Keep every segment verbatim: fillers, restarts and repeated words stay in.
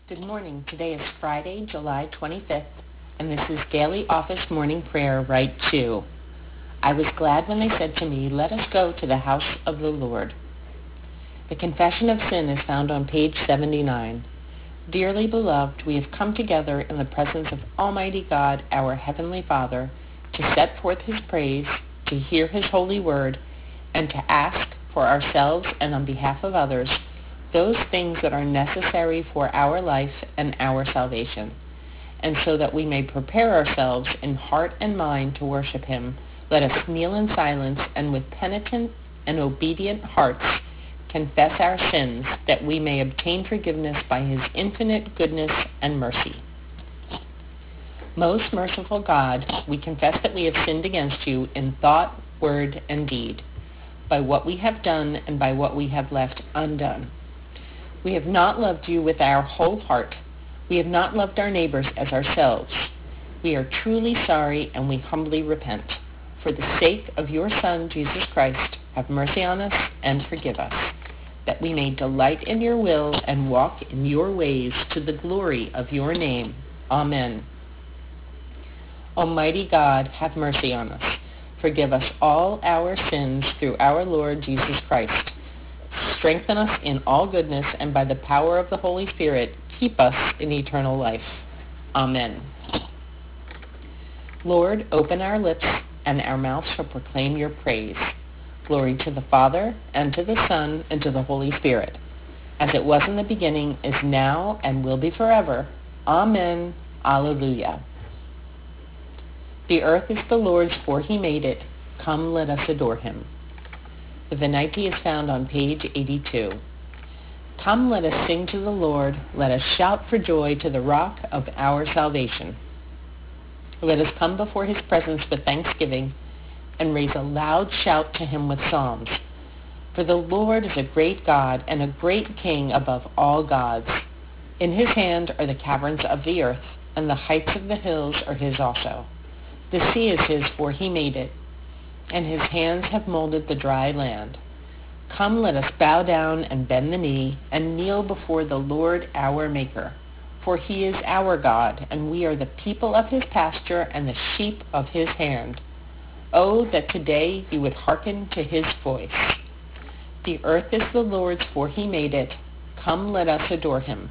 Good morning. Today is Friday, July twenty-fifth, and this is Daily Office Morning Prayer, Rite two. I was glad when they said to me, "Let us go to the house of the Lord." The confession of sin is found on page seventy-nine. Dearly beloved, we have come together in the presence of Almighty God, our Heavenly Father, to set forth His praise, to hear His holy word, and to ask for ourselves and on behalf of others those things that are necessary for our life and our salvation. And so that we may prepare ourselves in heart and mind to worship Him, let us kneel in silence and with penitent and obedient hearts confess our sins, that we may obtain forgiveness by His infinite goodness and mercy. Most merciful God, we confess that we have sinned against You in thought, word, and deed, by what we have done and by what we have left undone. We have not loved You with our whole heart. We have not loved our neighbors as ourselves. We are truly sorry, and we humbly repent. For the sake of Your Son, Jesus Christ, have mercy on us and forgive us, that we may delight in Your will and walk in Your ways to the glory of Your name. Amen. Almighty God, have mercy on us. Forgive us all our sins through our Lord Jesus Christ. Strengthen us in all goodness, and by the power of the Holy Spirit, keep us in eternal life. Amen. Lord, open our lips, and our mouths shall proclaim Your praise. Glory to the Father, and to the Son, and to the Holy Spirit, as it was in the beginning, is now, and will be forever. Amen. Alleluia. The earth is the Lord's, for He made it. Come, let us adore Him. The Venite is found on page eighty-two. Come, let us sing to the Lord. Let us shout for joy to the rock of our salvation. Let us come before His presence with thanksgiving and raise a loud shout to Him with psalms. For the Lord is a great God and a great King above all gods. In His hand are the caverns of the earth, and the heights of the hills are His also. The sea is His, for He made it, and His hands have molded the dry land. Come, let us bow down and bend the knee and kneel before the Lord our Maker. For He is our God, and we are the people of His pasture and the sheep of His hand. Oh, that today You would hearken to His voice. The earth is the Lord's, for He made it. Come, let us adore Him.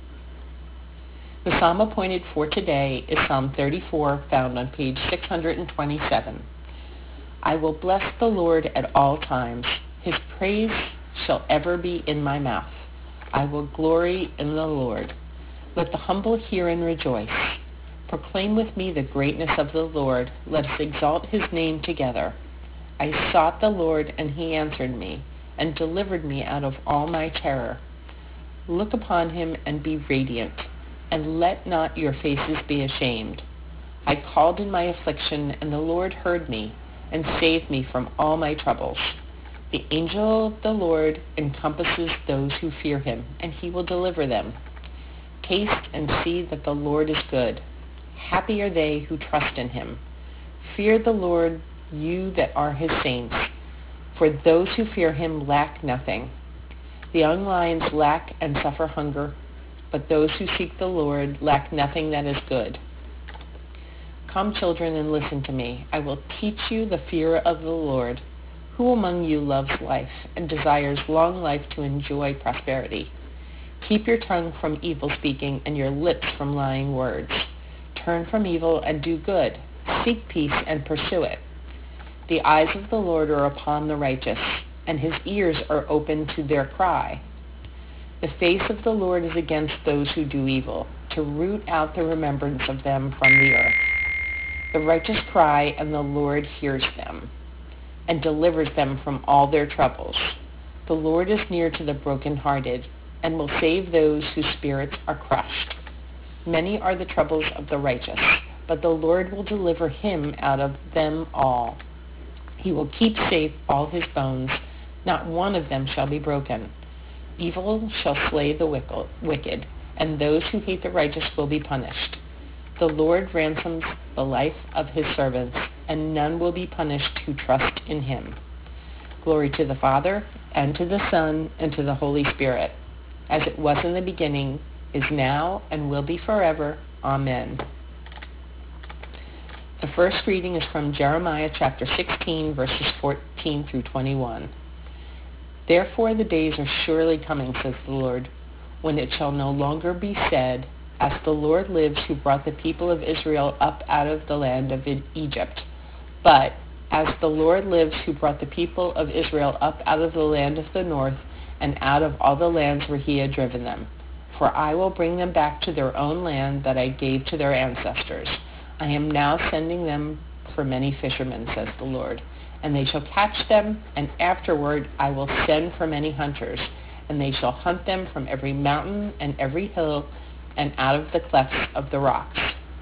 The psalm appointed for today is Psalm thirty-four, found on page six hundred twenty-seven. I will bless the Lord at all times. His praise shall ever be in my mouth. I will glory in the Lord. Let the humble hear and rejoice. Proclaim with me the greatness of the Lord. Let us exalt His name together. I sought the Lord, and He answered me, and delivered me out of all my terror. Look upon Him and be radiant, and let not your faces be ashamed. I called in my affliction, and the Lord heard me, and saved me from all my troubles. The angel of the Lord encompasses those who fear Him, and He will deliver them. Taste and see that the Lord is good. Happy are they who trust in Him. Fear the Lord, you that are His saints, for those who fear Him lack nothing. The young lions lack and suffer hunger, but those who seek the Lord lack nothing that is good. Come, children, and listen to me. I will teach you the fear of the Lord. Who among you loves life and desires long life to enjoy prosperity? Keep your tongue from evil speaking and your lips from lying words. Turn from evil and do good. Seek peace and pursue it. The eyes of the Lord are upon the righteous, and His ears are open to their cry. The face of the Lord is against those who do evil, to root out the remembrance of them from the earth. The righteous cry, and the Lord hears them, and delivers them from all their troubles. The Lord is near to the brokenhearted, and will save those whose spirits are crushed. Many are the troubles of the righteous, but the Lord will deliver him out of them all. He will keep safe all his bones. Not one of them shall be broken. Evil shall slay the wicked, and those who hate the righteous will be punished. The Lord ransoms the life of His servants, and none will be punished who trust in Him. Glory to the Father, and to the Son, and to the Holy Spirit, as it was in the beginning, is now, and will be forever. Amen. The first reading is from Jeremiah chapter sixteen, verses fourteen through twenty-one. Therefore the days are surely coming, says the Lord, when it shall no longer be said, as the Lord lives who brought the people of Israel up out of the land of Egypt, but as the Lord lives who brought the people of Israel up out of the land of the north and out of all the lands where he had driven them. For I will bring them back to their own land that I gave to their ancestors. I am now sending them for many fishermen, says the Lord, and they shall catch them, and afterward I will send for many hunters, and they shall hunt them from every mountain and every hill and out of the clefts of the rocks.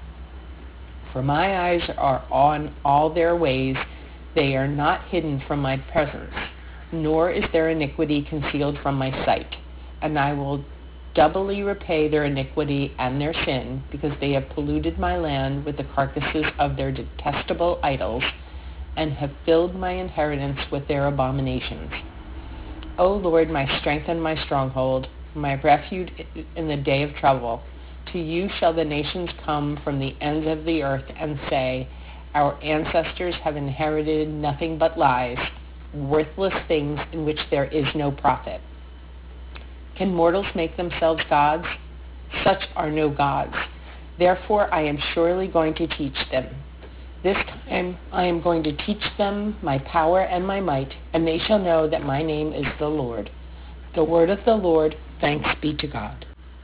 For my eyes are on all their ways, they are not hidden from my presence, nor is their iniquity concealed from my sight. And I will doubly repay their iniquity and their sin, because they have polluted my land with the carcasses of their detestable idols, and have filled my inheritance with their abominations. O Lord, my strength and my stronghold, my refuge in the day of trouble, to you shall the nations come from the ends of the earth and say, our ancestors have inherited nothing but lies, worthless things in which there is no profit. Can mortals make themselves gods? Such are no gods. Therefore I am surely going to teach them. This time I am going to teach them my power and my might, and they shall know that my name is the Lord. The word of the Lord, thanks be to God.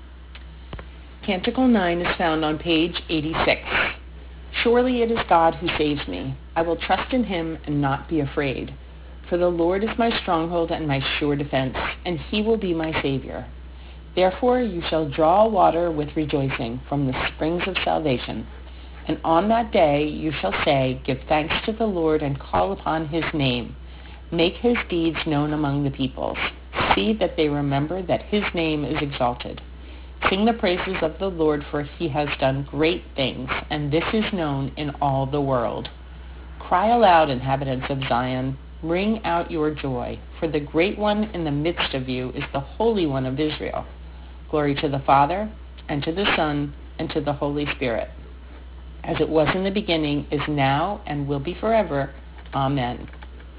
Canticle nine is found on page eighty-six. Surely it is God who saves me. I will trust in him and not be afraid. For the Lord is my stronghold and my sure defense, and he will be my Savior. Therefore you shall draw water with rejoicing from the springs of salvation. And on that day you shall say, give thanks to the Lord and call upon his name. Make his deeds known among the peoples. See that they remember that his name is exalted. Sing the praises of the Lord, for he has done great things, and this is known in all the world. Cry aloud, inhabitants of Zion. Ring out your joy, for the great one in the midst of you is the Holy One of Israel. Glory to the Father, and to the Son, and to the Holy Spirit, as it was in the beginning, is now, and will be forever. Amen.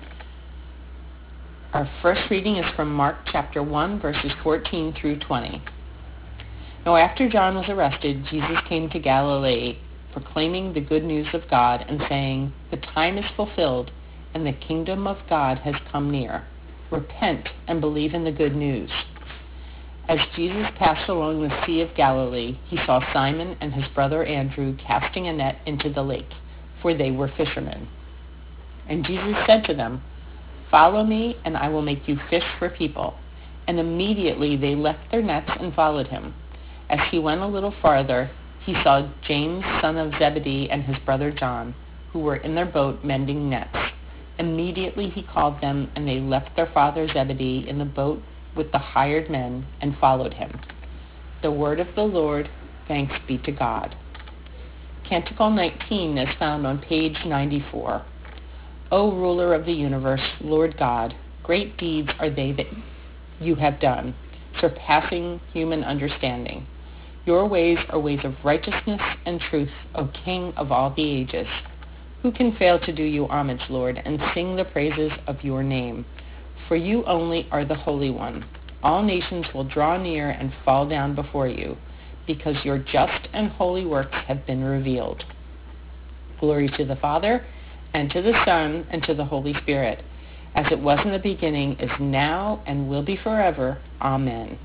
Our first reading is from Mark chapter one, verses fourteen through twenty. Now after John was arrested, Jesus came to Galilee, proclaiming the good news of God, and saying, the time is fulfilled, and the kingdom of God has come near. Repent and believe in the good news. As Jesus passed along the Sea of Galilee, he saw Simon and his brother Andrew casting a net into the lake, for they were fishermen. And Jesus said to them, follow me, and I will make you fish for people. And immediately they left their nets and followed him. As he went a little farther, he saw James, son of Zebedee, and his brother John, who were in their boat mending nets. Immediately he called them, and they left their father Zebedee in the boat with the hired men and followed him. The word of the Lord, thanks be to God. Canticle nineteen is found on page ninety-four. O ruler of the universe, Lord God, great deeds are they that you have done, surpassing human understanding. Your ways are ways of righteousness and truth, O King of all the ages. Who can fail to do you homage, Lord, and sing the praises of your name? For you only are the Holy One. All nations will draw near and fall down before you, because your just and holy works have been revealed. Glory to the Father, and to the Son, and to the Holy Spirit, as it was in the beginning, is now, and will be forever. Amen.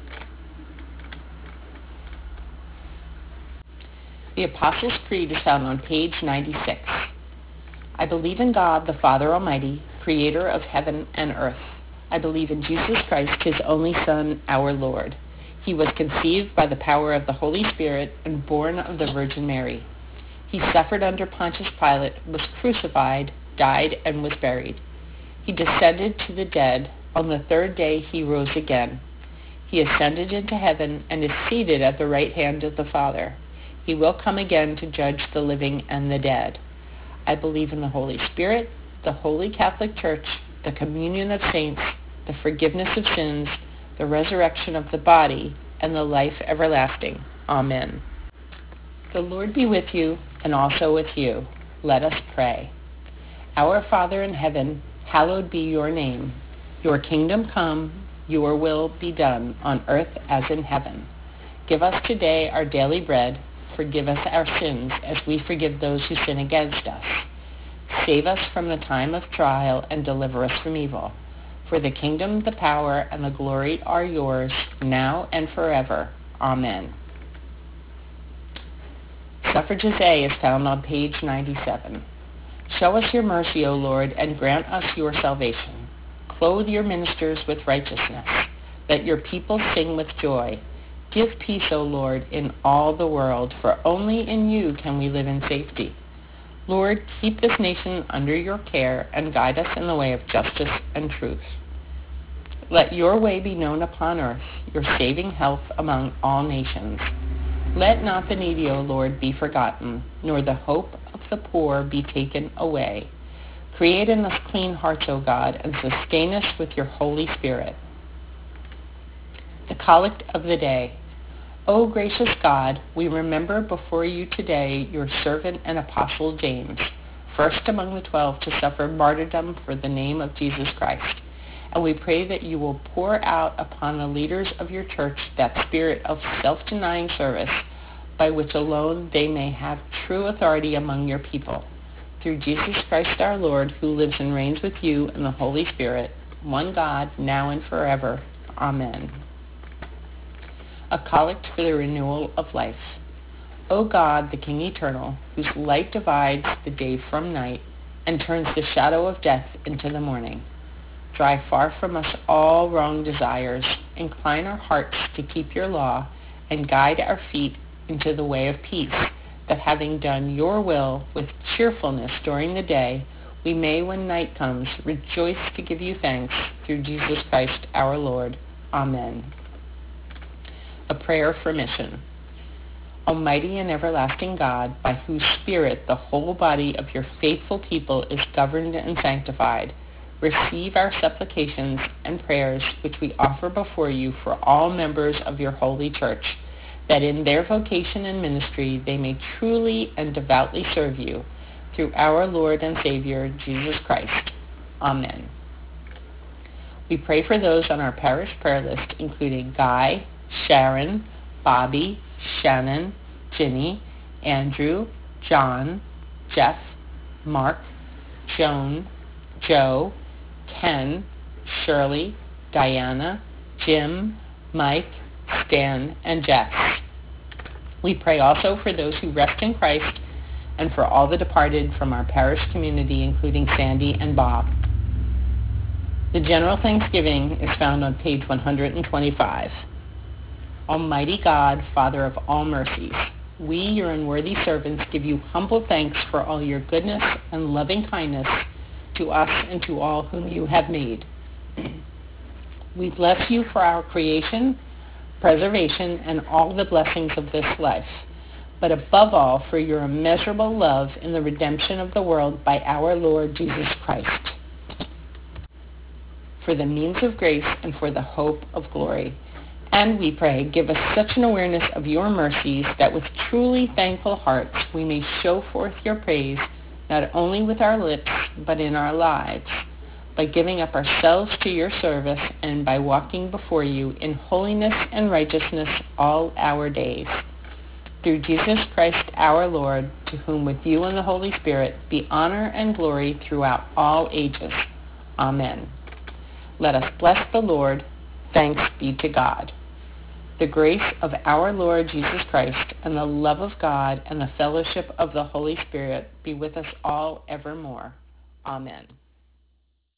The Apostles' Creed is found on page ninety-six. I believe in God, the Father Almighty, creator of heaven and earth. I believe in Jesus Christ, his only Son, our Lord. He was conceived by the power of the Holy Spirit and born of the Virgin Mary. He suffered under Pontius Pilate, was crucified, died, and was buried. He descended to the dead. On the third day he rose again. He ascended into heaven and is seated at the right hand of the Father. He will come again to judge the living and the dead. I believe in the Holy Spirit, the Holy Catholic Church, the communion of saints, the forgiveness of sins, the resurrection of the body, and the life everlasting. Amen. The Lord be with you, and also with you. Let us pray. Our Father in heaven, hallowed be your name. Your kingdom come, your will be done, on earth as in heaven. Give us today our daily bread. Forgive us our sins, as we forgive those who sin against us. Save us from the time of trial, and deliver us from evil. For the kingdom, the power, and the glory are yours, now and forever. Amen. Suffrages A is found on page ninety-seven. Show us your mercy, O Lord, and grant us your salvation. Clothe your ministers with righteousness. Let your people sing with joy. Give peace, O Lord, in all the world, for only in you can we live in safety. Lord, keep this nation under your care and guide us in the way of justice and truth. Let your way be known upon earth, your saving health among all nations. Let not the needy, O Lord, be forgotten, nor the hope of the poor be taken away. Create in us clean hearts, O God, and sustain us with your Holy Spirit. The Collect of the Day. O gracious God, we remember before you today your servant and apostle James, first among the twelve to suffer martyrdom for the name of Jesus Christ. And we pray that you will pour out upon the leaders of your church that spirit of self-denying service by which alone they may have true authority among your people. Through Jesus Christ our Lord, who lives and reigns with you in the Holy Spirit, one God, now and forever. Amen. A Collect for the Renewal of Life. O God, the King eternal, whose light divides the day from night and turns the shadow of death into the morning, drive far from us all wrong desires, incline our hearts to keep your law, and guide our feet into the way of peace, that having done your will with cheerfulness during the day, we may, when night comes, rejoice to give you thanks through Jesus Christ our Lord. Amen. A prayer for mission. Almighty and everlasting God, by whose Spirit the whole body of your faithful people is governed and sanctified, receive our supplications and prayers which we offer before you for all members of your holy church, that in their vocation and ministry they may truly and devoutly serve you, through our Lord and Savior, Jesus Christ. Amen. We pray for those on our parish prayer list, including Guy, Sharon, Bobby, Shannon, Ginny, Andrew, John, Jeff, Mark, Joan, Joe, Ken, Shirley, Diana, Jim, Mike, Stan, and Jess. We pray also for those who rest in Christ and for all the departed from our parish community, including Sandy and Bob. The General Thanksgiving is found on page one hundred twenty-five. Almighty God, Father of all mercies, we, your unworthy servants, give you humble thanks for all your goodness and loving kindness to us and to all whom you have made. We bless you for our creation, preservation, and all the blessings of this life, but above all for your immeasurable love in the redemption of the world by our Lord Jesus Christ, for the means of grace and for the hope of glory. And we pray, give us such an awareness of your mercies that with truly thankful hearts we may show forth your praise, not only with our lips, but in our lives, by giving up ourselves to your service and by walking before you in holiness and righteousness all our days. Through Jesus Christ our Lord, to whom with you and the Holy Spirit be honor and glory throughout all ages. Amen. Let us bless the Lord. Thanks be to God. The grace of our Lord Jesus Christ and the love of God and the fellowship of the Holy Spirit be with us all evermore. Amen.